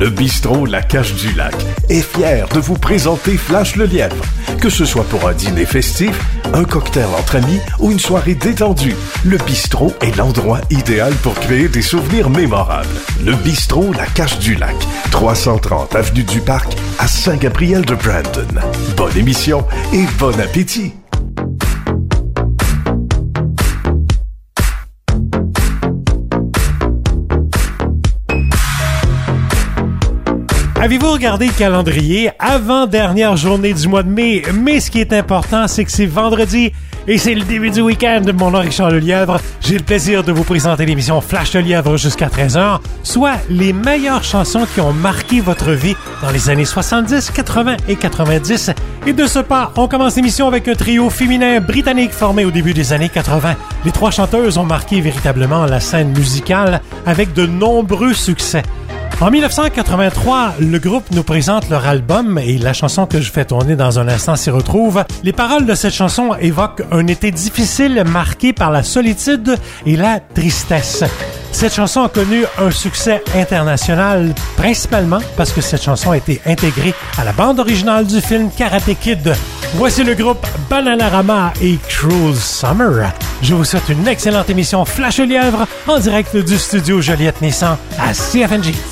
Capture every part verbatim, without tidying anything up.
Le bistrot La Cache du Lac est fier de vous présenter Flash le Lièvre. Que ce soit pour un dîner festif, un cocktail entre amis ou une soirée détendue, le bistrot est l'endroit idéal pour créer des souvenirs mémorables. Le bistrot La Cache du Lac, trois cent trente avenue du Parc à Saint-Gabriel-de-Brandon. Bonne émission et bon appétit! Avez-vous regardé le calendrier? Avant-dernière journée du mois de mai, mais ce qui est important, c'est que c'est vendredi et c'est le début du week-end. Mon nom est Richard Lelièvre. J'ai le plaisir de vous présenter l'émission Flash Lelièvre jusqu'à treize heures, soit les meilleures chansons qui ont marqué votre vie dans les années soixante-dix, quatre-vingts et quatre-vingt-dix. Et de ce pas, on commence l'émission avec un trio féminin britannique formé au début des années quatre-vingts. Les trois chanteuses ont marqué véritablement la scène musicale avec de nombreux succès. En dix-neuf cent quatre-vingt-trois, le groupe nous présente leur album et la chanson que je fais tourner dans un instant s'y retrouve. Les paroles de cette chanson évoquent un été difficile marqué par la solitude et la tristesse. Cette chanson a connu un succès international, principalement parce que cette chanson a été intégrée à la bande originale du film Karate Kid. Voici le groupe Bananarama et Cruel Summer. Je vous souhaite une excellente émission Flash Lièvre en direct du studio Joliette-Nissan à C F N J.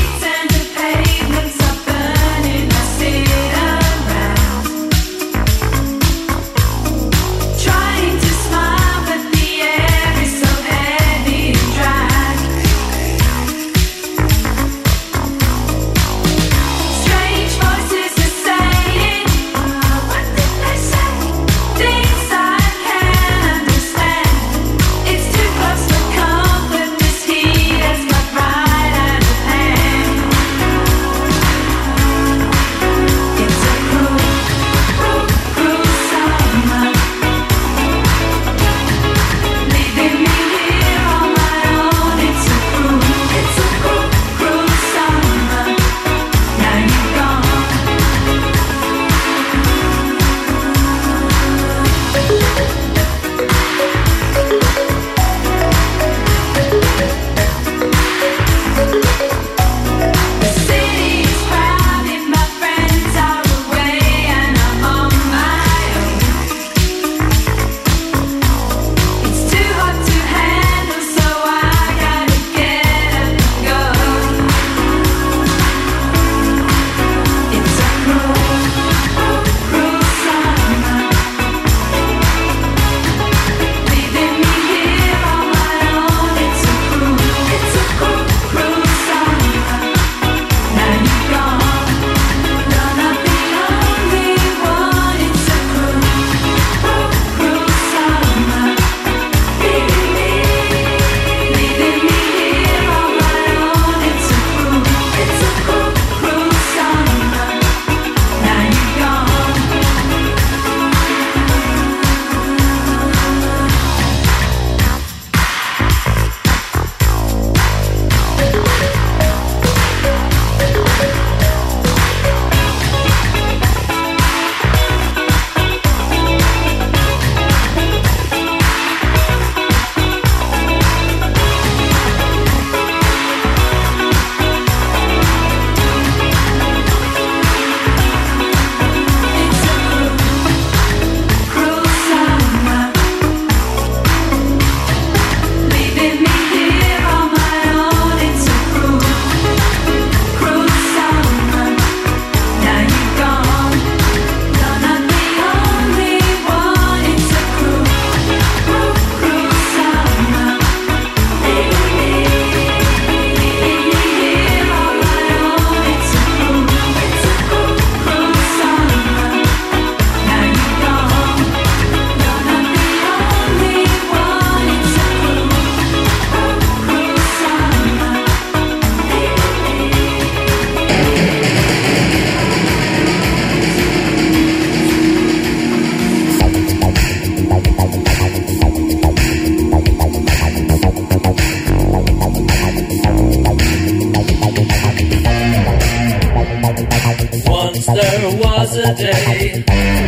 there was a day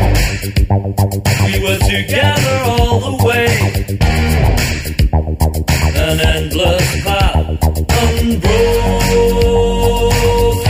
we were together all the way. An endless path, unbroken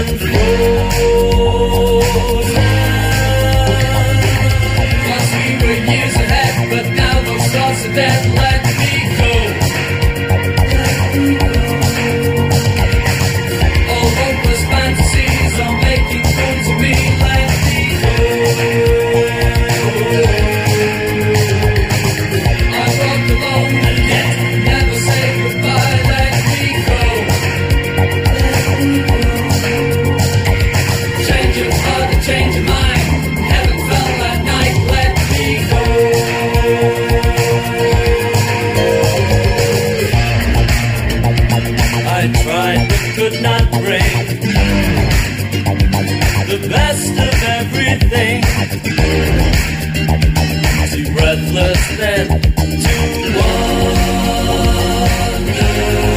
unfold now. 'Cause we were years ahead, but now those thoughts are dead. Let me go. Let me go. All hopeless fantasies are making fools of me. Let me go. I walk alone and yet never say goodbye. Let me go. Let me go. Change your heart and change your mind. Heaven fell that night. Let me go. I tried but could not bring the best of everything. Too breathless then to wonder.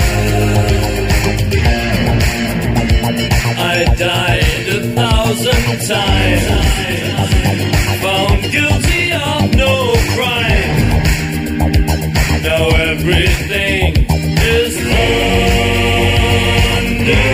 I died a thousand times, found guilty of no crime. Now everything is thunder.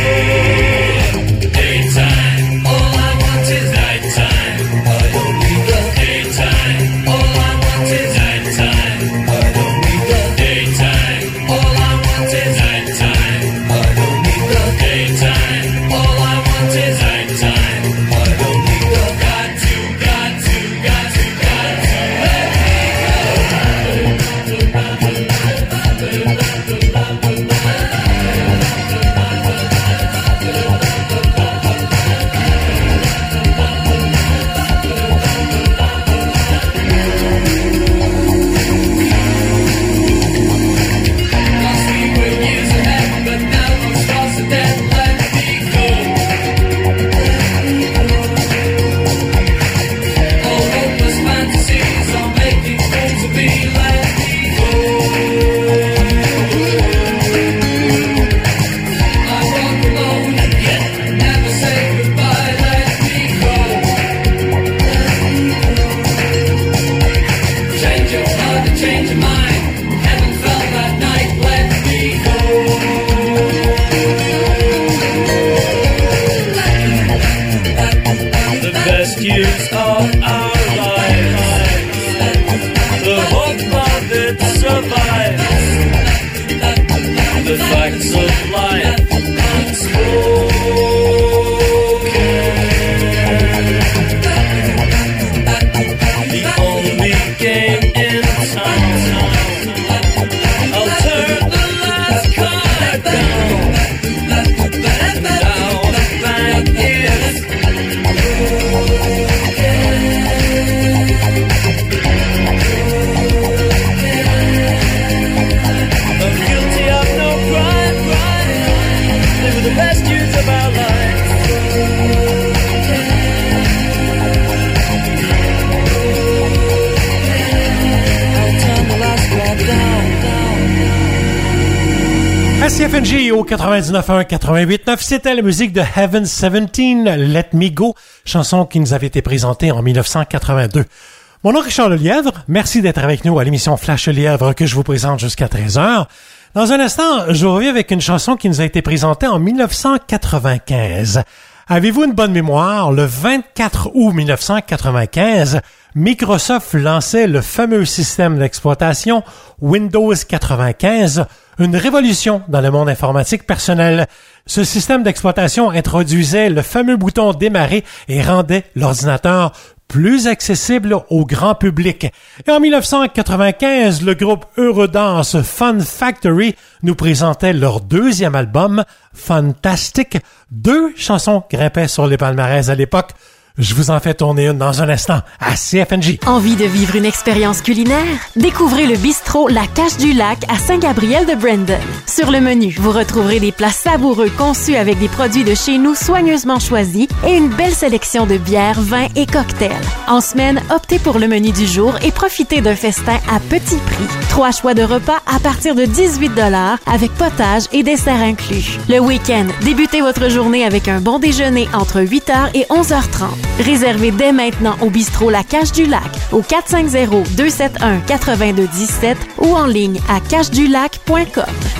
Daytime, all I want is nighttime. I don't need the daytime. All I want is nighttime. I don't need the daytime. All I want is nighttime. I don't need the daytime. All I want is nighttime. I don't need the got to, got to, got to, got to let me years of our lives, the hope of it survives, the facts of life unspoken, the only game in town. I'll turn the last card down, and now the bank is the best years of our lives. I'll turn the last card down, down. À C F N G au quatre-vingt-dix-neuf un quatre-vingt-huit neuf, c'était la musique de Heaven dix-sept, Let Me Go, chanson qui nous avait été présentée en dix-neuf cent quatre-vingt-deux. Mon nom est Richard Lelièvre, merci d'être avec nous à l'émission Flash Lelièvre que je vous présente jusqu'à treize heures. Dans un instant, je reviens avec une chanson qui nous a été présentée en dix-neuf cent quatre-vingt-quinze. Avez-vous une bonne mémoire? Le vingt-quatre août dix-neuf cent quatre-vingt-quinze, Microsoft lançait le fameux système d'exploitation Windows quatre-vingt-quinze, une révolution dans le monde informatique personnel. Ce système d'exploitation introduisait le fameux bouton démarrer et rendait l'ordinateur plus accessible au grand public. Et en dix-neuf cent quatre-vingt-quinze, le groupe Eurodance Fun Factory nous présentait leur deuxième album, Fantastic. Deux chansons grimpaient sur les palmarès à l'époque. Je vous en fais tourner une dans un instant à C F N J. Envie de vivre une expérience culinaire? Découvrez le bistrot La Cache du Lac à Saint-Gabriel-de-Brandon. Sur le menu, vous retrouverez des plats savoureux conçus avec des produits de chez nous soigneusement choisis et une belle sélection de bières, vins et cocktails. En semaine, optez pour le menu du jour et profitez d'un festin à petit prix. Trois choix de repas à partir de dix-huit dollars avec potage et dessert inclus. Le week-end, débutez votre journée avec un bon déjeuner entre huit heures et onze heures trente. Réservez dès maintenant au bistrot La Cache du Lac au quatre cinq zéro, deux sept un, huit deux un sept ou en ligne à cache du lac point com.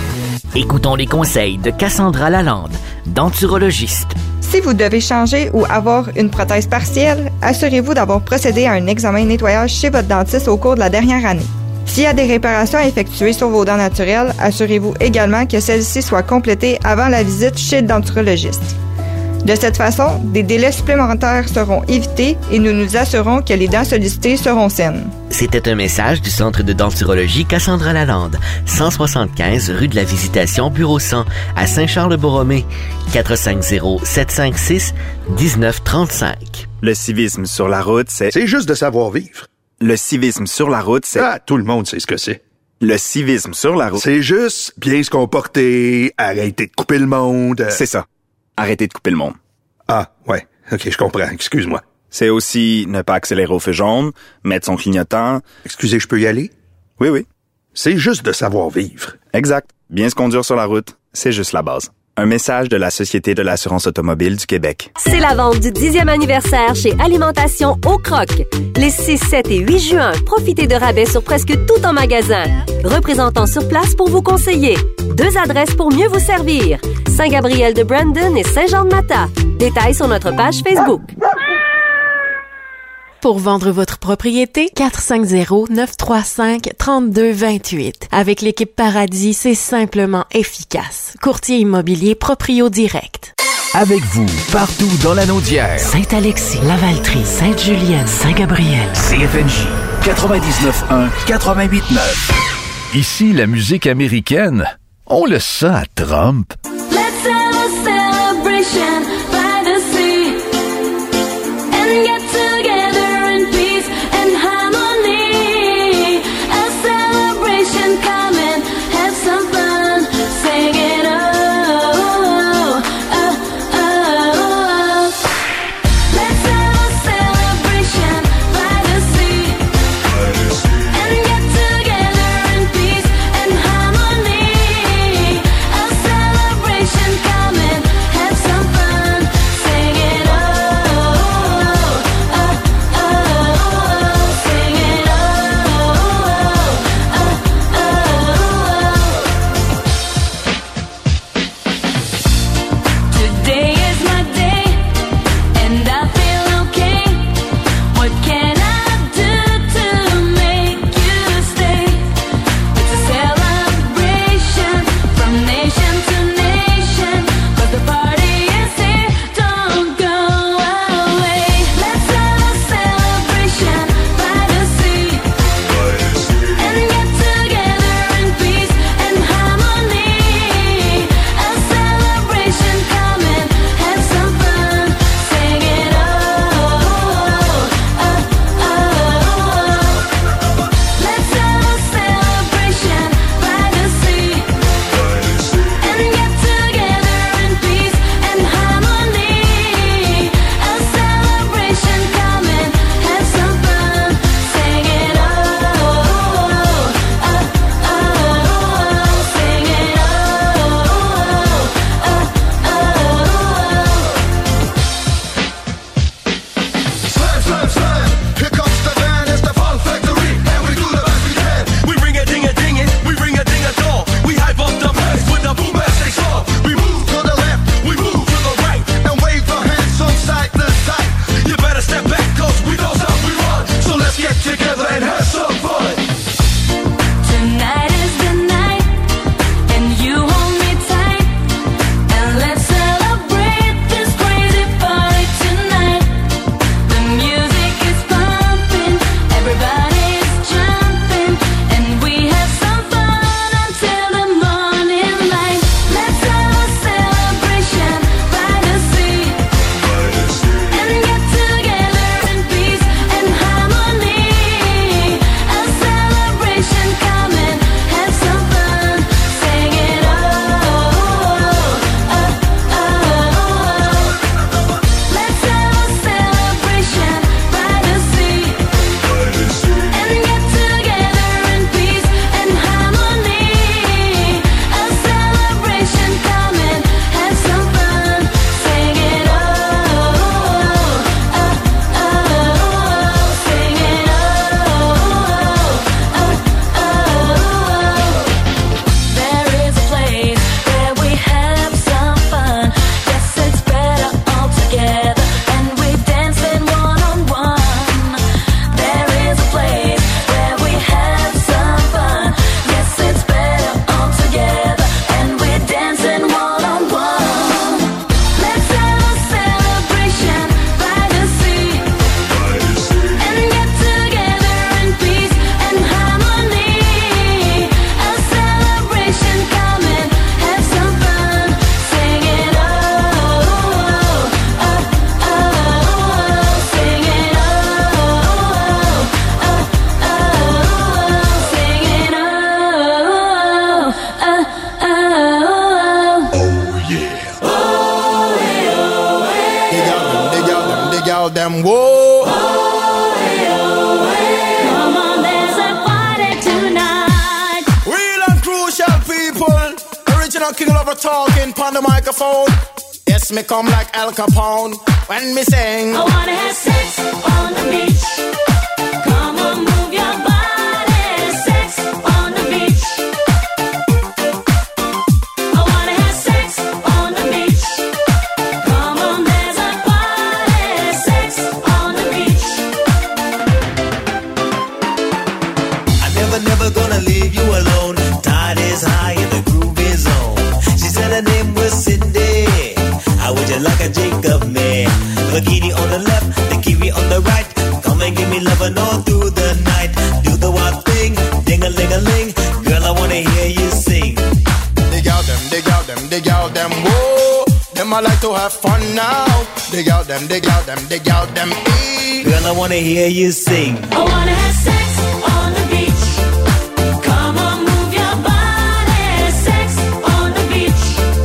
Écoutons les conseils de Cassandra Lalande, denturologiste. Si vous devez changer ou avoir une prothèse partielle, assurez-vous d'avoir procédé à un examen de nettoyage chez votre dentiste au cours de la dernière année. S'il y a des réparations à effectuer sur vos dents naturelles, assurez-vous également que celles-ci soient complétées avant la visite chez le denturologiste. De cette façon, des délais supplémentaires seront évités et nous nous assurons que les dents sollicitées seront saines. C'était un message du Centre de denturologie Cassandra Lalande, cent soixante-quinze rue de la Visitation, bureau cent, à Saint-Charles-Borromée, quatre cinq zéro, sept cinq six, un neuf trois cinq. Le civisme sur la route, c'est... C'est juste de savoir vivre. Le civisme sur la route, c'est... Ah, tout le monde sait ce que c'est. Le civisme sur la route... C'est juste bien se comporter, arrêter de couper le monde... C'est ça. Arrêter de couper le monde. Ah, ouais. OK, je comprends. Excuse-moi. C'est aussi ne pas accélérer au feu jaune, mettre son clignotant... Excusez, je peux y aller? Oui, oui. C'est juste de savoir vivre. Exact. Bien se conduire sur la route, c'est juste la base. Un message de la Société de l'assurance automobile du Québec. C'est la vente du dixième anniversaire chez Alimentation Au Croc. Les six, sept et huit juin, profitez de rabais sur presque tout en magasin. Représentant sur place pour vous conseiller. Deux adresses pour mieux vous servir. Saint-Gabriel-de-Brandon et Saint-Jean-de-Mata. Détails sur notre page Facebook. Pour vendre votre propriété, quatre cinq zéro, neuf trois cinq, trois deux deux huit. Avec l'équipe Paradis, c'est simplement efficace. Courtier immobilier Proprio Direct. Avec vous, partout dans la Naudière. Saint-Alexis, Lavaltrie, Sainte-Julienne, Saint-Gabriel. C F N J quatre-vingt-dix-neuf un, quatre-vingt-huit neuf. Ici, la musique américaine, on le sent à Trump. Let's have a celebration by the sea and get together in peace and harmony. A celebration coming, have some fun, sing it oh, oh, oh. Let's have a celebration by the sea and get together in peace and harmony. A celebration coming, have some fun. gal them whoa. Oh, hey, oh, hey. Come on, there's a party tonight. Real and crucial people. Original King Lover talking on the microphone. Yes, me come like Al Capone when me sing. I wanna have sex on the beach. Come on, move your body. Sex on the beach. I wanna have sex on the beach. Come on, there's a party. Sex on the beach. I'm never, never gonna leave you alone. Tide is high and the groove is on. She said her name was Cindy. How would you like a Jacob man? Bikini on the left, the kiwi on the right. Come and give me lovin' all through the night. Do the wild thing, ding-a-ling-a-ling. Girl, I wanna hear you sing. Dig out them, dig out them, dig out them, whoa. Them I like to have fun now. Dig out them, dig out them, dig out them, ee. Girl, I wanna hear you sing. I wanna have sex on the beach. Come on, move your body. Sex on the beach.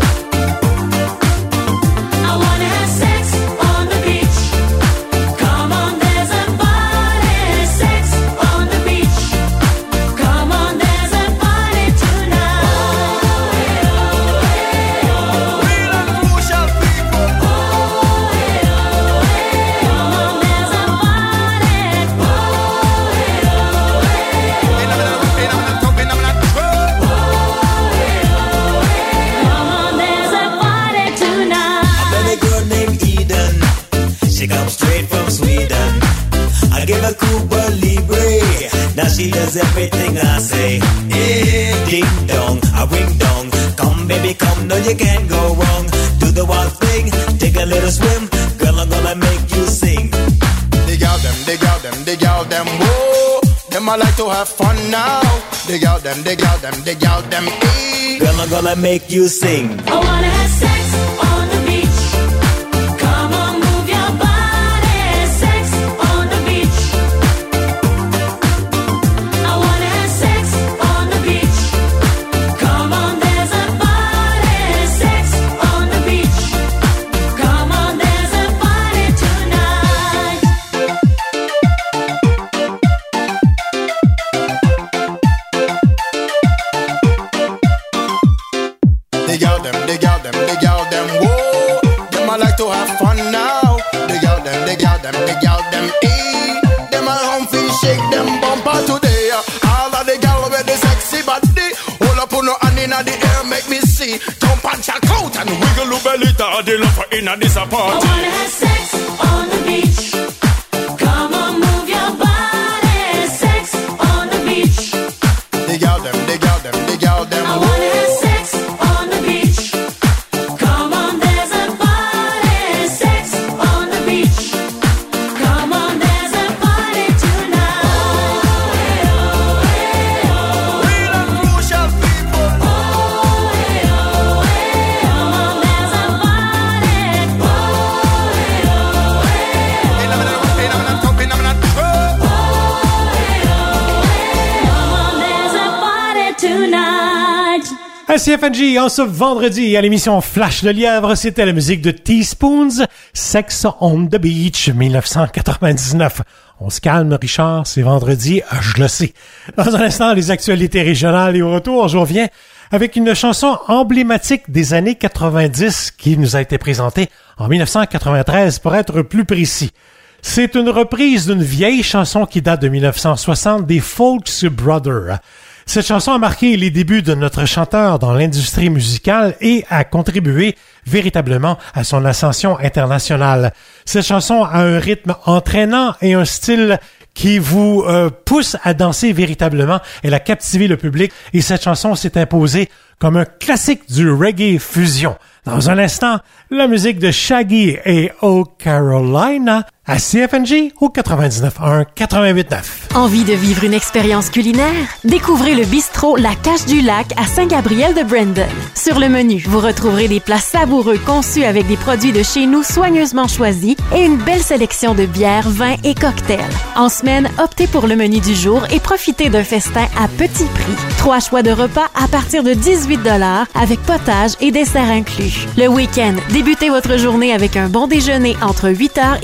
I wanna have sex on the beach. Come on, there's a party. Sex on the beach. Come on, there's a party tonight. Oh, hey, oh, hey, oh. Real and crucial people. Oh, hey, oh, hey. Come on, there's a party. Oh, hey, oh, hey. In a minute, in a minute, talk, in a minute, twirl. Oh, hey, oh, hey. Come on, there's a party tonight. I met a girl named Eden. She comes straight from Sweden. I gave her Cuba Libre. Now she does everything I say. Eh, ding dong, a ring dong. Come baby, come, no you can't go wrong. Do the wild thing, take a little swim. Girl, I'm gonna make you sing. Dig out them, dig out them, dig out them, whoa. Them I like to have fun now. Dig out them, dig out them, dig out them, ee. Girl, I'm gonna make you sing. I wanna have sex on the beach. Come on, move your body. Sex on the beach. I wanna have sex on the beach. Come on, there's a party. Sex on the beach. Come on, there's a party tonight. Dig out them, dig out them, dig out them, whoa. Them I like to have fun now. Dig out them, dig out them, dig out them, ee. Them I home feel shake them bumper today. All of the gal with the sexy body. Hold up on no hand inna the air, make me see. Jump and check out and wiggle your belly. The lover inna this I party. wanna have sex on the beach. Come on, move your body. Sex on the beach. Dig out them, dig out them, dig out them, I whoa. wanna have sex on the beach. Come on, there's a party. Sex on the beach. Come on, there's a party tonight. Oh, hey, oh, hey, oh. Real and crucial people. Oh, hey, oh, hey. Come on, there's a party. Oh, hey, oh, hey. In a minute, in a minute, talk, in a minute, twirl. Oh, hey, oh, hey. Come on, there's a party tonight. À C F N G, en ce vendredi, à l'émission Flash de Lièvre, c'était la musique de Teaspoons, Sex on the Beach, dix-neuf cent quatre-vingt-dix-neuf. On se calme, Richard, c'est vendredi, je le sais. Dans un instant, les actualités régionales et au retour, je reviens avec une chanson emblématique des années quatre-vingt-dix qui nous a été présentée en dix-neuf cent quatre-vingt-treize, pour être plus précis. C'est une reprise d'une vieille chanson qui date de dix-neuf cent soixante des Folks Brothers. Cette chanson a marqué les débuts de notre chanteur dans l'industrie musicale et a contribué véritablement à son ascension internationale. Cette chanson a un rythme entraînant et un style qui vous euh, pousse à danser véritablement. Elle a captivé le public et cette chanson s'est imposée comme un classique du reggae fusion. Dans un instant, la musique de Shaggy et Oh Carolina à C F N G au quatre-vingt-dix-neuf un quatre-vingt-huit neuf. Envie de vivre une expérience culinaire? Découvrez le bistrot La Cache du Lac à Saint-Gabriel-de-Brandon. Sur le menu, vous retrouverez des plats savoureux conçus avec des produits de chez nous soigneusement choisis et une belle sélection de bières, vins et cocktails. En semaine, optez pour le menu du jour et profitez d'un festin à petit prix. Trois choix de repas à partir de dix-huit dollars avec potage et dessert inclus. Le week-end, débutez votre journée avec un bon déjeuner entre huit heures et onze heures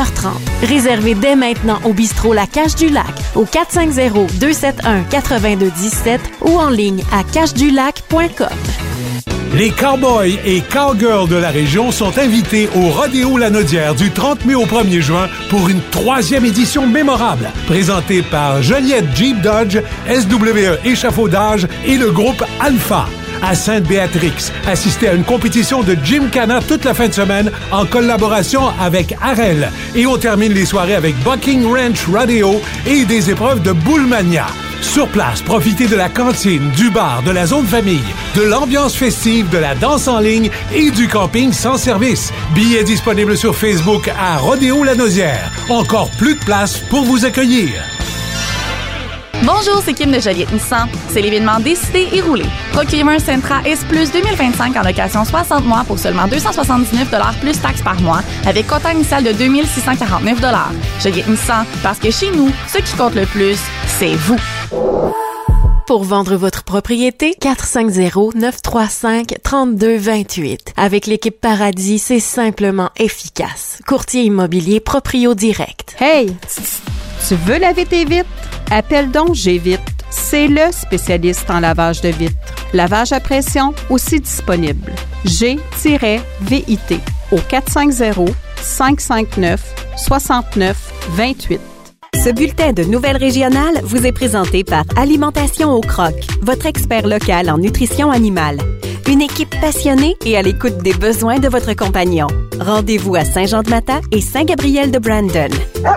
heures trente. Réservez dès maintenant au bistrot La Cache du Lac au quatre cinq zéro, deux sept un, huit deux un sept ou en ligne à cache du lac point com. Les cowboys et cowgirls de la région sont invités au Rodéo Lanaudière du trente mai au premier juin pour une troisième édition mémorable, présentée par Joliette Jeep Dodge, S W E Échafaudage et le groupe Alpha. À Sainte-Béatrix, assistez à une compétition de Gymkhana toute la fin de semaine en collaboration avec Arel. Et on termine les soirées avec Bucking Ranch Rodeo et des épreuves de Bullmania. Sur place, profitez de la cantine, du bar, de la zone famille, de l'ambiance festive, de la danse en ligne et du camping sans service. Billets disponibles sur Facebook à Rodéo Lanaudière. Encore plus de place pour vous accueillir. Bonjour, c'est Kim de Joliette Nissan. C'est l'événement Décider et rouler. Procurez-moi un Sentra S Plus deux mille vingt-cinq en location soixante mois pour seulement deux cent soixante-dix-neuf dollars plus taxes par mois avec comptant initial de deux mille six cent quarante-neuf dollars. Joliette Nissan, parce que chez nous, ce qui compte le plus, c'est vous. Pour vendre votre propriété, quatre cinq zéro, neuf trois cinq, trois deux deux huit. Avec l'équipe Paradis, c'est simplement efficace. Courtier immobilier Proprio Direct. Hey! Tu veux laver tes vitres? Appelle donc G-Vite. C'est le spécialiste en lavage de vitres. Lavage à pression aussi disponible. G V I T au quatre cinq zéro, cinq cinq neuf, six neuf deux huit. Ce bulletin de nouvelles régionales vous est présenté par Alimentation au Croc, votre expert local en nutrition animale. Une équipe passionnée et à l'écoute des besoins de votre compagnon. Rendez-vous à Saint-Jean-de-Mata et Saint-Gabriel-de-Brandon.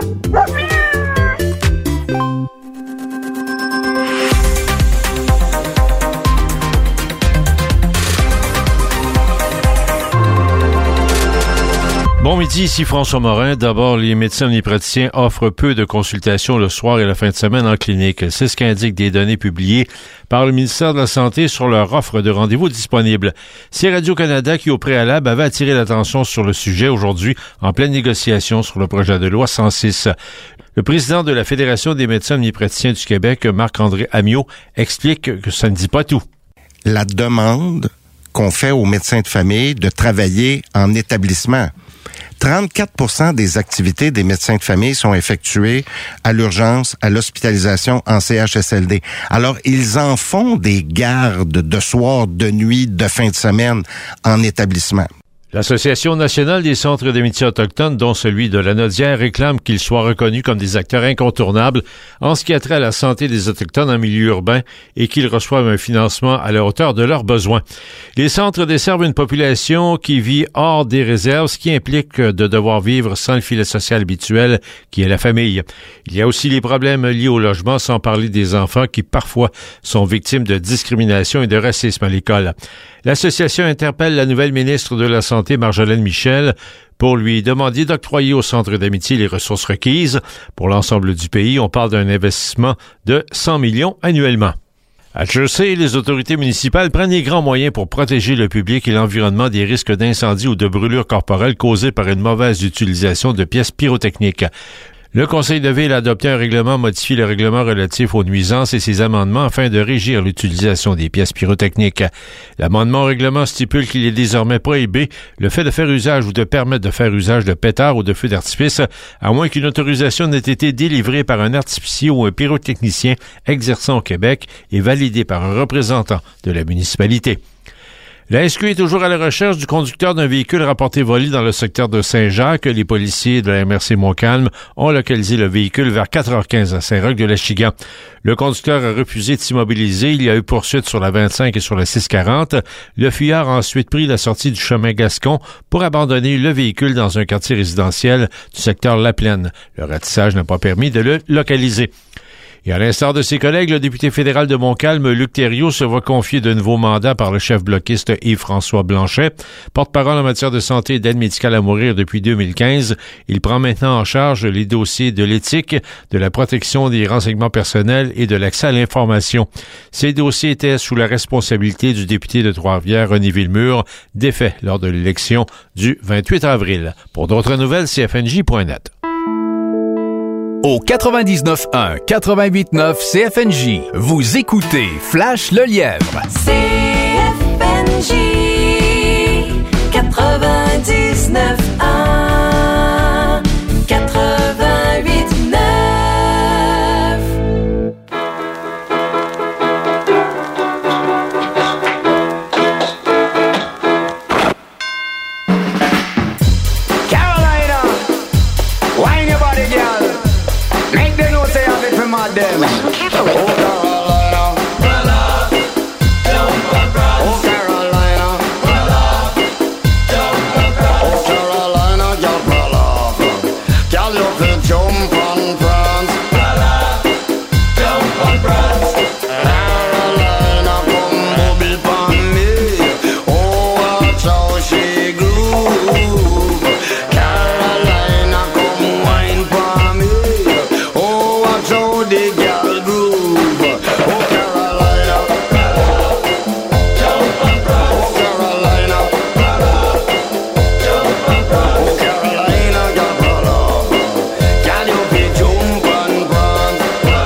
Bon midi, ici François Morin. D'abord, les médecins omnipraticiens offrent peu de consultations le soir et la fin de semaine en clinique. C'est ce qu'indiquent des données publiées par le ministère de la Santé sur leur offre de rendez-vous disponible. C'est Radio-Canada qui, au préalable, avait attiré l'attention sur le sujet aujourd'hui en pleine négociation sur le projet de loi cent six. Le président de la Fédération des médecins omnipraticiens du Québec, Marc-André Amiot, explique que ça ne dit pas tout. La demande qu'on fait aux médecins de famille de travailler en établissement. trente-quatre pour cent des activités des médecins de famille sont effectuées à l'urgence, à l'hospitalisation en C H S L D. Alors, ils en font des gardes de soir, de nuit, de fin de semaine en établissement. L'Association nationale des centres des métiers autochtones, dont celui de Lanaudière, réclame qu'ils soient reconnus comme des acteurs incontournables en ce qui a trait à la santé des Autochtones en milieu urbain et qu'ils reçoivent un financement à la hauteur de leurs besoins. Les centres desservent une population qui vit hors des réserves, ce qui implique de devoir vivre sans le filet social habituel qui est la famille. Il y a aussi les problèmes liés au logement, sans parler des enfants qui parfois sont victimes de discrimination et de racisme à l'école. L'association interpelle la nouvelle ministre de la Santé, Marjolaine Michel, pour lui demander d'octroyer au Centre d'amitié les ressources requises. Pour l'ensemble du pays, on parle d'un investissement de cent millions annuellement. À Jersey, les autorités municipales prennent les grands moyens pour protéger le public et l'environnement des risques d'incendie ou de brûlures corporelles causés par une mauvaise utilisation de pièces pyrotechniques. Le Conseil de ville a adopté un règlement modifiant le règlement relatif aux nuisances et ses amendements afin de régir l'utilisation des pièces pyrotechniques. L'amendement au règlement stipule qu'il est désormais prohibé le fait de faire usage ou de permettre de faire usage de pétards ou de feux d'artifice, à moins qu'une autorisation n'ait été délivrée par un artificier ou un pyrotechnicien exerçant au Québec et validée par un représentant de la municipalité. La S Q est toujours à la recherche du conducteur d'un véhicule rapporté volé dans le secteur de Saint-Jacques. Les policiers de la M R C Montcalm ont localisé le véhicule vers quatre heures quinze à Saint-Roch-de-l'Achigan. Le conducteur a refusé de s'immobiliser. Il y a eu poursuite sur la vingt-cinq et sur la six quarante. Le fuyard a ensuite pris la sortie du chemin Gascon pour abandonner le véhicule dans un quartier résidentiel du secteur La Plaine. Le ratissage n'a pas permis de le localiser. Et à l'instar de ses collègues, le député fédéral de Montcalm, Luc Thériault, se voit confier de nouveaux mandats par le chef bloquiste Yves-François Blanchet. Porte-parole en matière de santé et d'aide médicale à mourir depuis deux mille quinze, il prend maintenant en charge les dossiers de l'éthique, de la protection des renseignements personnels et de l'accès à l'information. Ces dossiers étaient sous la responsabilité du député de Trois-Rivières, René Villemur, défait lors de l'élection du vingt-huit avril. Pour d'autres nouvelles, C F N J point net. Au quatre-vingt-dix-neuf un, quatre-vingt-huit neuf C F N J, vous écoutez Flash le Lièvre. C F N J quatre-vingt-dix-neuf un, quatre-vingt-dix-neuf them. Oh, Carolina. Oh, Carolina. Oh, Carolina, y'all brother. Girl, you can jump and prance. Jump and prance. Carolina, come booby pon me. Oh, watch how she groove. Carolina, come wine pon me. Oh, watch how the girl groove. Oh, Carolina. Jump and prance. Oh, Carolina. Jump and prance. Oh, Carolina, y'all brother. Girl, you be jump and prance.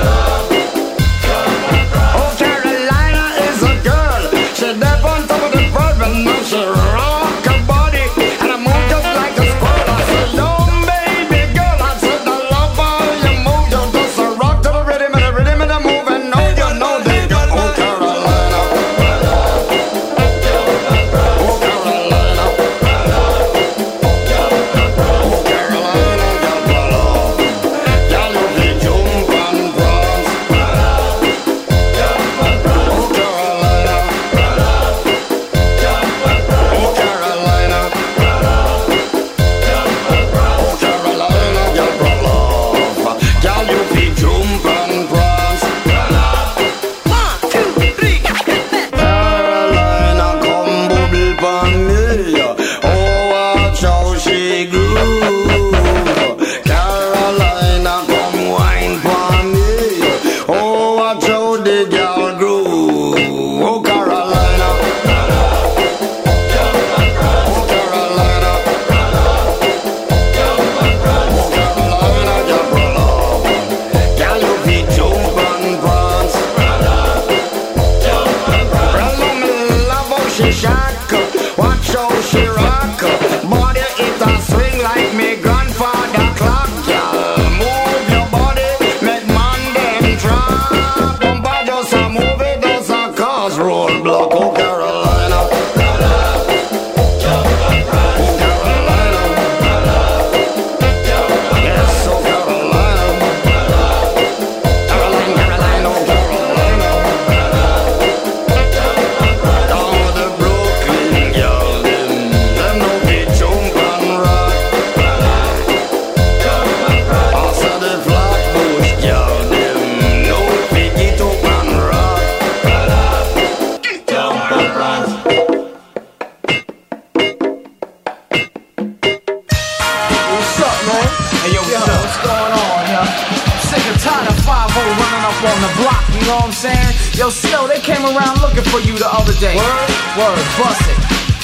Oh, Carolina is a girl. She dead on top of the world, and now she rock her body, and I move just like a squirrel. I said, yo, baby girl, I said, I love how you move. You just a rock to the rhythm and the rhythm and the move, and know you know they got. Oh, Carolina. Oh, Carolina. Oh, Carolina, girl, brother. Girl, you be jump and prance. Oh, Carolina. Oh, Carolina. Oh, Carolina, girl, brother. Girl, you be jump and prance. One, two, three. Carolina, come bubble pon me. Oh, watch how she groove. Carolina, come wine pon me. Oh, watch how the girl groove. Oh, Carolina. Oh, Carolina. Oh, Carolina, girl, brother. Girl, you be jump and prance. Brother, me love how she shock. Watch how she rock. Body it a swing like me grandfather clock. Girl, move your body, make man them drop. Bumper just a move it, does a cause roadblock. Oh, Carolina. Oh, Carolina. Yes, oh, Carolina. Carolina, Carolina, oh, Carolina. All the Brooklyn girl, them, them know they jump and rock. Also the Flatbush girl, them know they get up and rock. Jump and rock. What's up, man? Hey, yo, what's, up? What's going on, yo? Sick and tired of five oh running up on the block, you know what I'm saying? Yo, still, they came around looking for you the other day. Word? Word, bust it.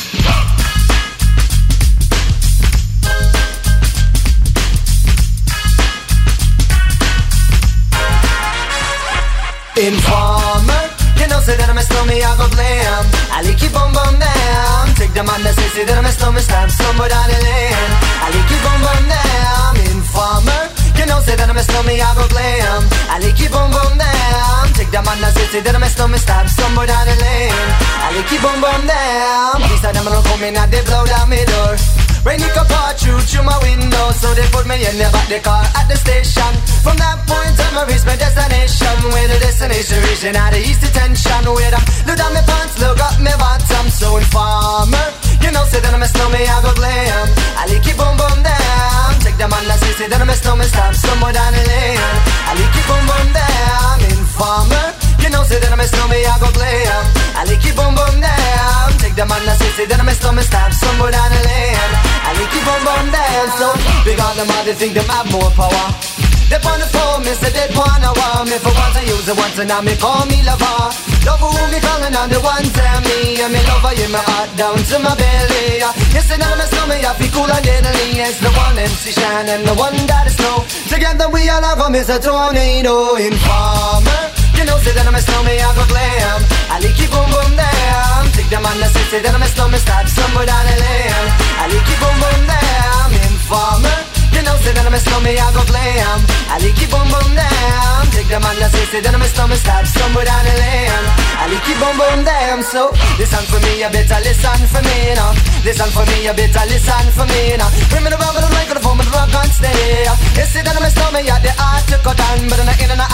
Informer, you know say that I'm a snowman, I go blam. I like keep on bum down. Take the man that say, say that I'm a snowman, stab somewhere down the lane. I like keep on bum down. Informer, you know say that I'm a snowman, I go blam. I like keep on bum down. Take the man that say, say that I'm a snowman, stab somewhere down the lane. I like keep on bum down. These are them don't come in and they blow down my door. Rain it come pour through through my window, so they put me in the back the car at the station. From that point on, I reached my destination. Where the destination region out of east detention. Where I look down my pants, look up my bottom. So informer, you know say that I'm a snowman, I go glam. I like keep boom boom down. Take the man that say say that I'm a snowman, stop somewhere down the lane. I like keep boom boom down. Informer, you know say that I'm a snowman, I go glam. I like keep boom boom down. Take the man that say say that I'm a snowman, stop somewhere down the lane. I like keep boom boom down. So big on them all, they think them have more power. They on the phone, me say they wanna want me. For once I use it once and now me call me lover. Love who me calling on the one tell me. And me lover in my heart down to my belly. You say that I'm a snowman, I feel cool and deadly. It's the one M C Shine and the one that is snow. Together we all have come, it's a tornado. Informer, you know say that I'm a snowman, I go glam. I like keep boom boom down. Take the man that say, say that I'm a snowman, start somewhere down the lane. I like keep boom boom down. Informer, you know say that I'm a snowman, I go glam. I like keep boom boom down. Take the man that say, say that I'm a snowman, start somewhere down the lane. I like keep boom boom down. So listen for me, you better listen for me now. Listen for me, you better listen for me now. Bring me the rubber, the mic, the phone, the rock and stay. You say that I'm a snowman, you the art to cut on, but I'm not in and out of the dance.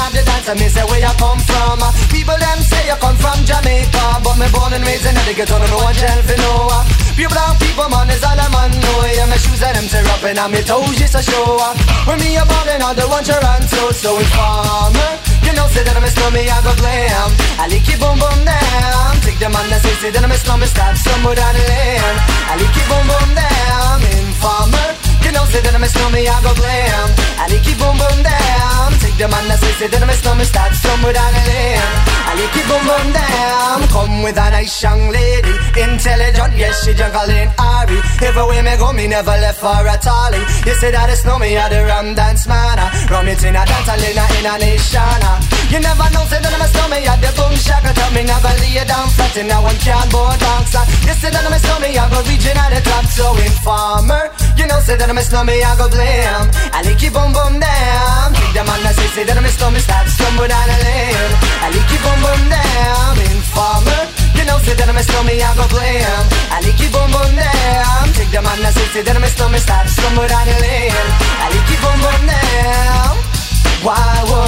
ask me say where you come from. People them say you come from Jamaica, but me born and raised in the ghetto, no one tell for no. Pure brown people, man, is all a man know. Yeah, my shoes and them tear up and my toes just a show. When me a ballin' on the one Toronto, so informer. You know, say that I'm a slummy, I go blam. I lick it boom boom down. Take the man that say, say that I'm a slummy, stop somewhere down the lane. I lick it boom boom down. Informer. You know, say that I'm a slummy, I go blam. I lick it boom boom down. Take the man that say, say that I'm a slummy, stop somewhere down the lane. I lick it boom boom down. Come with a nice young lady, intelligent, yes, she juggling Ari. Everywhere me go, me never left for a tally. You say that it's no me, I the rum dance man. Rum it in a dance, in a, in a nation. You never know, say that I'm a slummy, I the boom shaka. Tell me never lay down flat in a one cardboard box. You say that I'm a slummy, I go region at the top. So informer, you know, say that I'm a slummy, I go blame. I lick it boom boom down. Take the man that say, say that I'm a slummy, stop stumble down the lane. I lick it boom boom down. Informer, you know, say that I'm a slummy, I go blame. I lick it boom boom down. Take the man that say, say that I'm a slummy, stop stumble down the lane. I lick it boom boom down. Why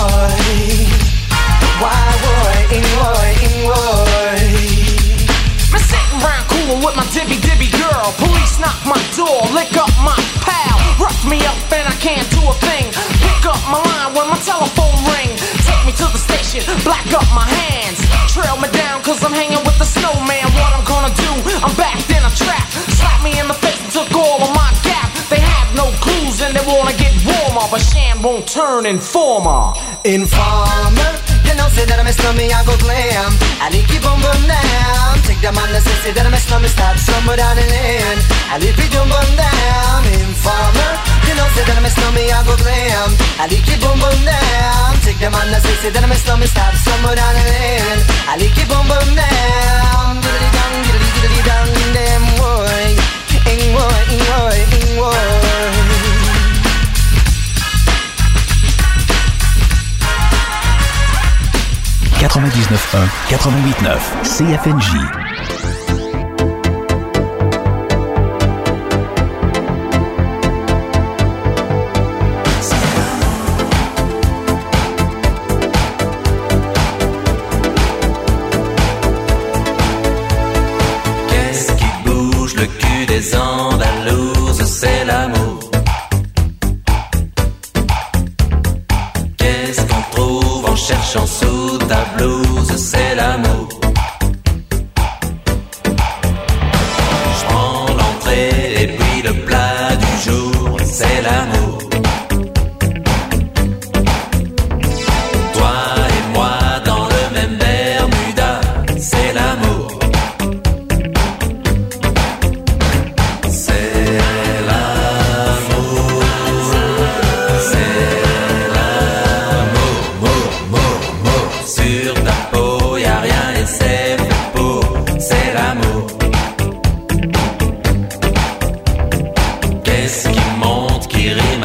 would, why would, in would, in would. Me sitting round coolin' with my dibby dibby girl. Police knock my door, lick up my pal. Rough me up and I can't do a thing. Pick up my line when my telephone ring. Take me to the station, black up my hands. Trail me down cause I'm hanging with the snowman. What I'm gonna do, I'm backed in a trap. Slap me in the face and took all of my gap. They have no clues and they wanna get warmer, but Shan won't turn informer. Informer, you know, say that I'm a slummy, I go glam. I lick it boom boom down. Take the man that say, say that I'm a slummy, stop somewhere down the lane. I lick it boom boom down. Informer, you know, say that I'm a slummy, I go glam. I lick it boom boom down. Take the man that say, say that I'm a slummy, stop somewhere down the lane. I lick it boom boom down. Diddly dong, diddly diddly dong, damn boy. Ing boy, ing boy, ing boy. quatre-vingt-dix-neuf un, quatre-vingt-huit neuf, C F N J. Qu'est-ce qui bouge le cul des Andalouses, c'est l'amour. Qu'est-ce qu'on trouve en cherchant sous ta blouse, c'est l'amour. Je prends l'entrée et puis le plat du jour, c'est l'amour. Toi et moi dans le même Bermuda, c'est l'amour. C'est l'amour. C'est l'amour. Mour, mour, mour. Sur ta peau, y a rien et c'est fait pour. C'est l'amour. Qu'est-ce qui monte, qui rime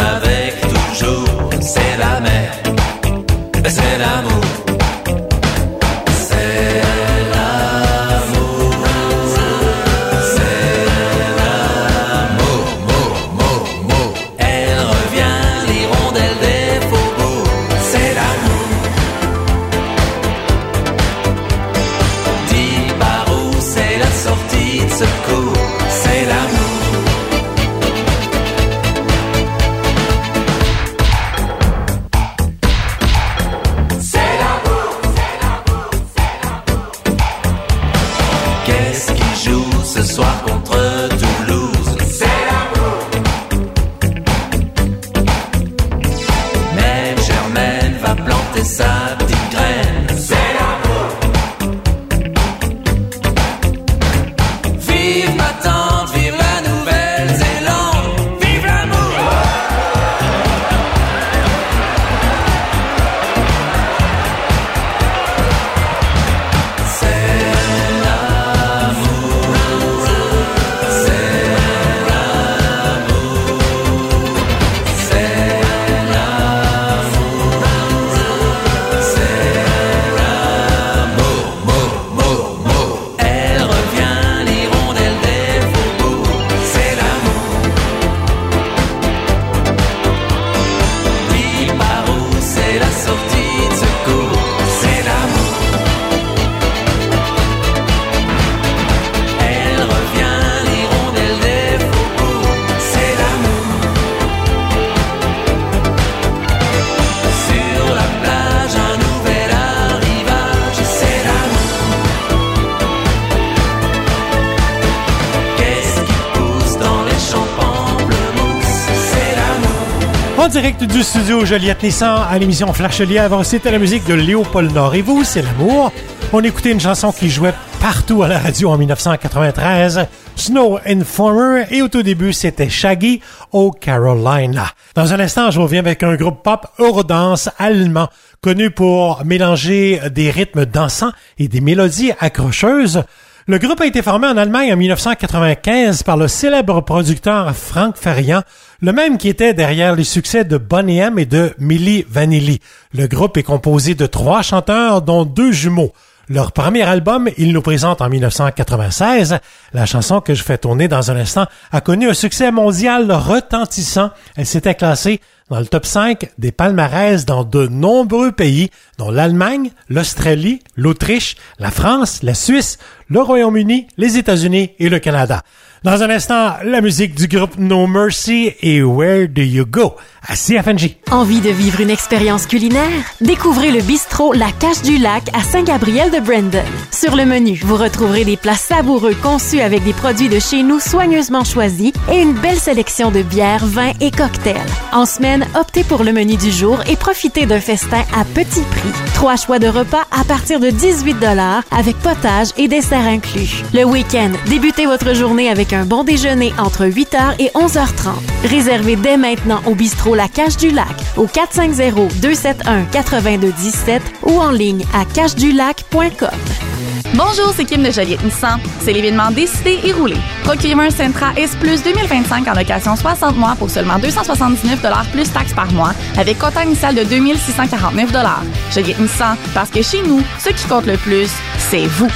En direct du studio Joliette Nissan à l'émission Flash le Lièvre, c'était la musique de Léopold Nord. Et vous, c'est l'amour. On écoutait une chanson qui jouait partout à la radio en dix-neuf cent quatre-vingt-treize, Snow Informer, et au tout début, c'était Shaggy, Oh Carolina. Dans un instant, je reviens avec un groupe pop Eurodance allemand, connu pour mélanger des rythmes dansants et des mélodies accrocheuses. Le groupe a été formé en Allemagne en dix-neuf cent quatre-vingt-quinze par le célèbre producteur Frank Farian, le même qui était derrière les succès de Boney M et de Milli Vanilli. Le groupe est composé de trois chanteurs, dont deux jumeaux. Leur premier album, ils nous présentent en dix-neuf cent quatre-vingt-seize. La chanson que je fais tourner dans un instant a connu un succès mondial retentissant. Elle s'était classée dans le top cinq des palmarès dans de nombreux pays, dont l'Allemagne, l'Australie, l'Autriche, la France, la Suisse, le Royaume-Uni, les États-Unis et le Canada. Dans un instant, la musique du groupe No Mercy et Where Do You Go à C F N J. Envie de vivre une expérience culinaire? Découvrez le bistrot La Cache du Lac à Saint-Gabriel-de-Brandon. Sur le menu, vous retrouverez des plats savoureux conçus avec des produits de chez nous soigneusement choisis et une belle sélection de bières, vins et cocktails. En semaine, optez pour le menu du jour et profitez d'un festin à petit prix. Trois choix de repas à partir de dix-huit dollars avec potage et dessert inclus. Le week-end, débutez votre journée avec un bon déjeuner entre huit heures et onze heures trente. Réservez dès maintenant au bistrot La Cache du Lac au quatre cinq zéro, deux sept un, huit deux un sept ou en ligne à cache du lac point com. Bonjour, c'est Kim de Joliette Nissan. C'est l'événement Décider et rouler. Procurez un Sentra S Plus deux mille vingt-cinq en location soixante mois pour seulement deux cent soixante-dix-neuf dollars plus taxes par mois avec quota initial de deux mille six cent quarante-neuf dollars. Joliette Nissan, parce que chez nous, ce qui compte le plus, c'est vous.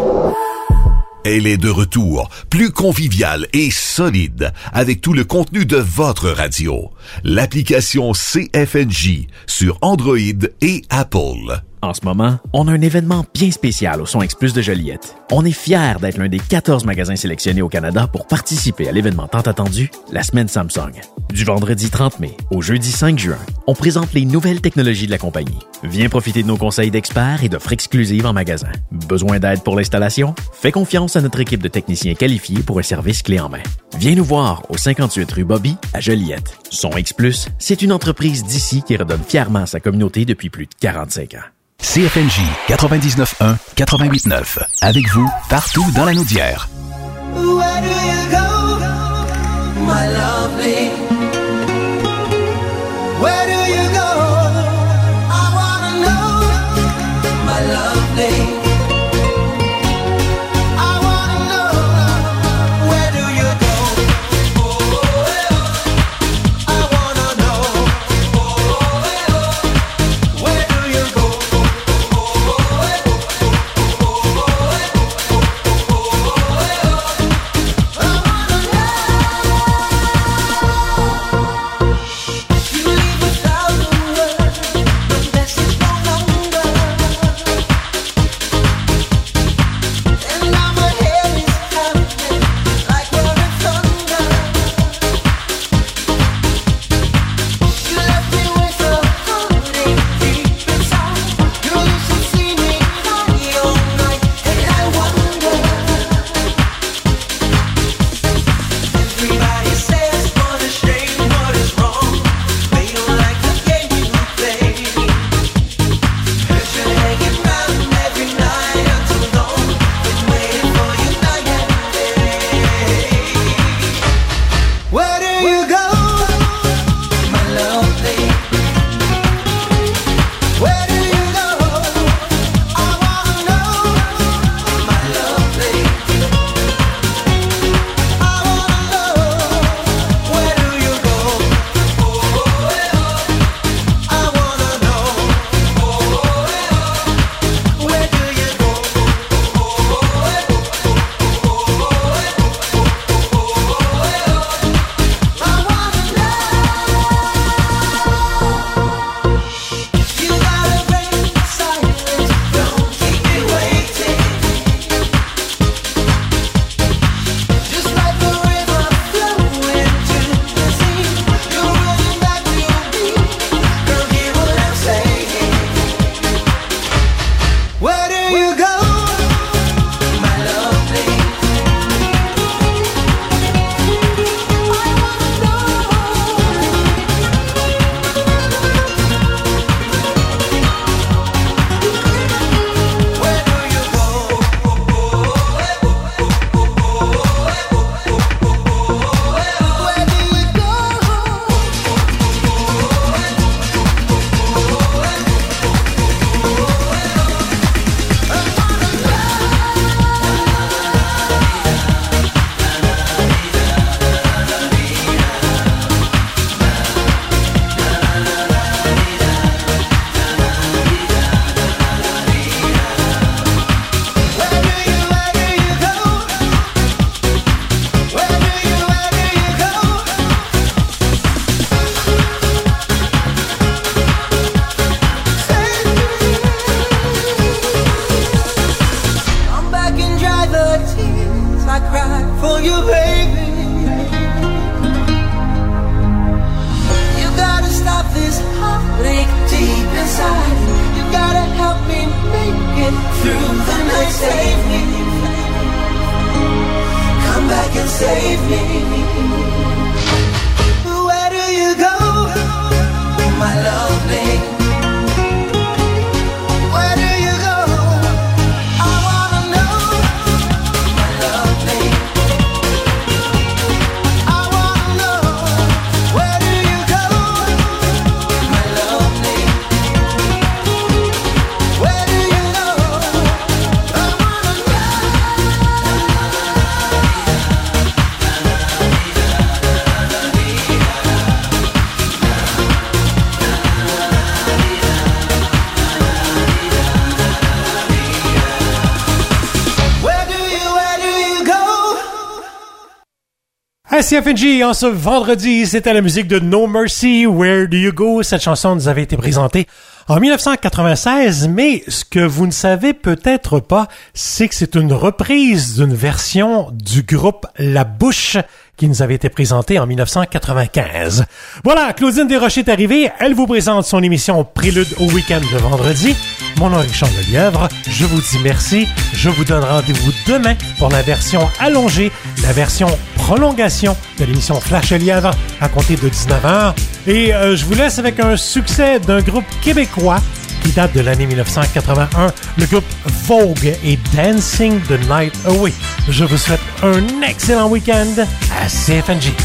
Elle est de retour, plus conviviale et solide, avec tout le contenu de votre radio. L'application C F N J sur Android et Apple. En ce moment, on a un événement bien spécial au Son X Plus de Joliette. On est fiers d'être l'un des quatorze magasins sélectionnés au Canada pour participer à l'événement tant attendu, la Semaine Samsung. Du vendredi trente mai au jeudi cinq juin, on présente les nouvelles technologies de la compagnie. Viens profiter de nos conseils d'experts et d'offres exclusives en magasin. Besoin d'aide pour l'installation? Fais confiance à notre équipe de techniciens qualifiés pour un service clé en main. Viens nous voir au cinquante-huit rue Bobby à Joliette. Son X Plus, c'est une entreprise d'ici qui redonne fièrement à sa communauté depuis plus de quarante-cinq ans. C F N J quatre-vingt-dix-neuf un, quatre-vingt-huit neuf. Avec vous, partout dans la Naudière. Where do you go, my lovely? Where do you go? I wanna know, my lovely. I wanna know, where do you go? I wanna know, where do you go? save me. Where do you go, my lovely? Where do you go? I wanna know, my lovely. I wanna know, where do you go, my lovely? Where do you go? I wanna Where do you, where do you go? À C F N G, en ce vendredi, c'était la musique de No Mercy, Where Do You Go? Cette chanson nous avait été présentée en dix-neuf cent quatre-vingt-seize, mais ce que vous ne savez peut-être pas, c'est que c'est une reprise d'une version du groupe La Bouche qui nous avait été présentée en dix-neuf cent quatre-vingt-quinze. Voilà, Claudine Desrochers est arrivée. Elle vous présente son émission Prélude au week-end de vendredi. Mon nom est Richard Lelièvre. Je vous dis merci. Je vous donne rendez-vous demain pour la version allongée, la version prolongation de l'émission Flash Lièvre à compter de dix-neuf heures. Et euh, je vous laisse avec un succès d'un groupe québécois qui date de l'année dix-neuf cent quatre-vingt-un, le groupe Vogue et Dancing the Night Away. Je vous souhaite un excellent week-end à C F N G.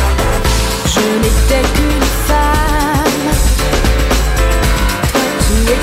n'étais qu'une femme. Toi, tu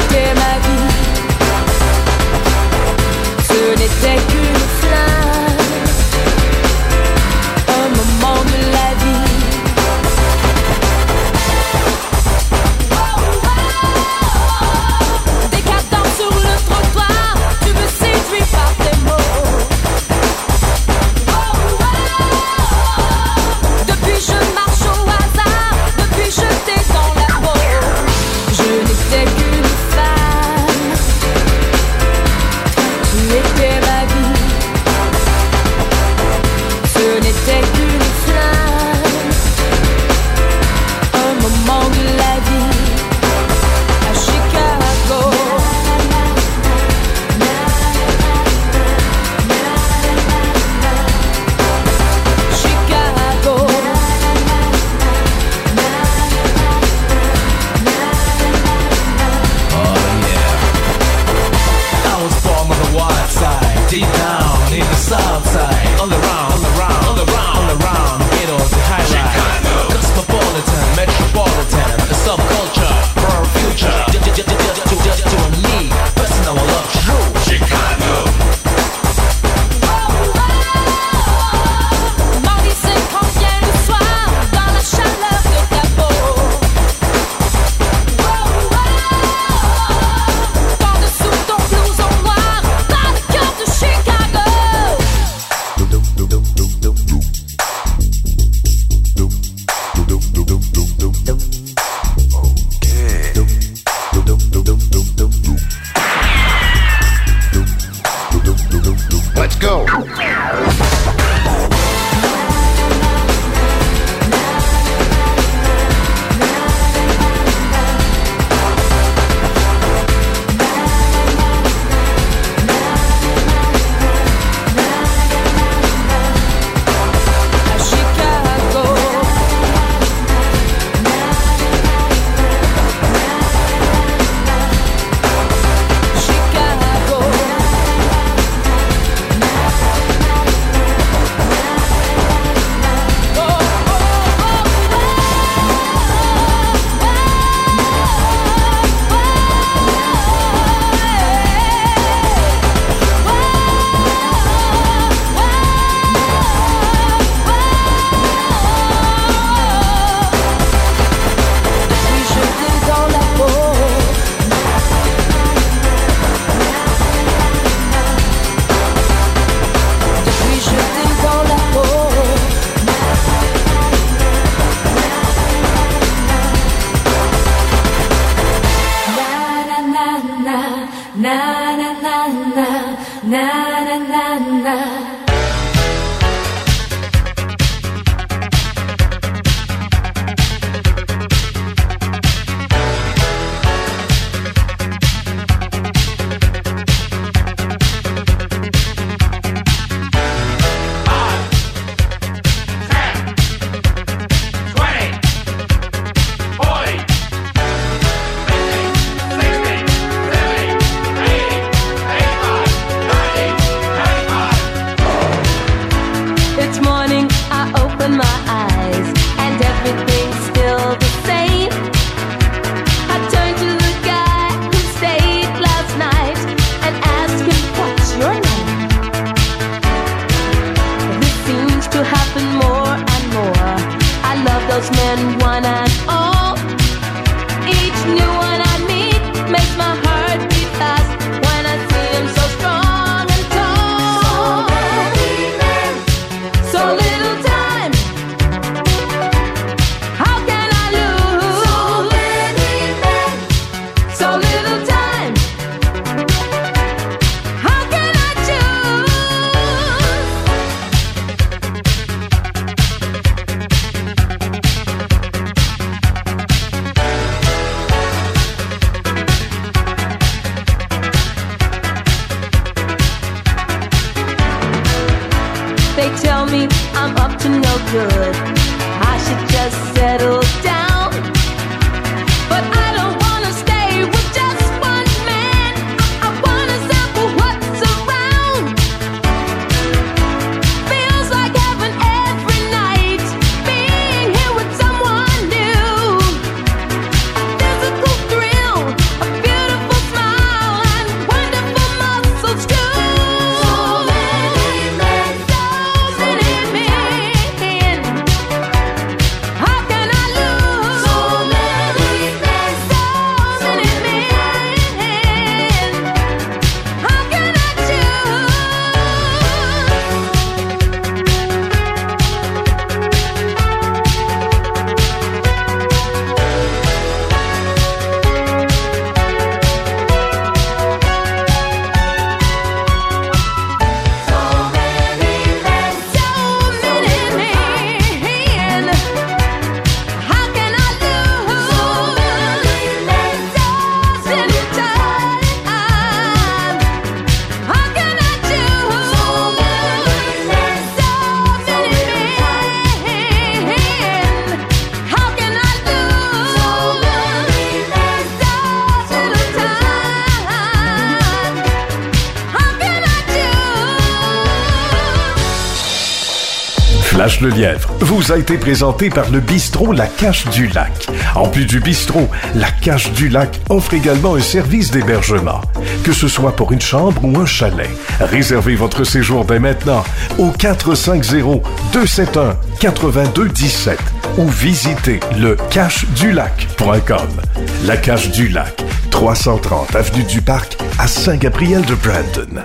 Flash le Lièvre vous a été présenté par le bistrot La Cache du Lac. En plus du bistrot, La Cache du Lac offre également un service d'hébergement. Que ce soit pour une chambre ou un chalet, réservez votre séjour dès maintenant au quatre cinq zéro, deux sept un, huit deux un sept ou visitez le cache du lac point com. La Cache du Lac, trois cent trente avenue du Parc à Saint-Gabriel de Brandon.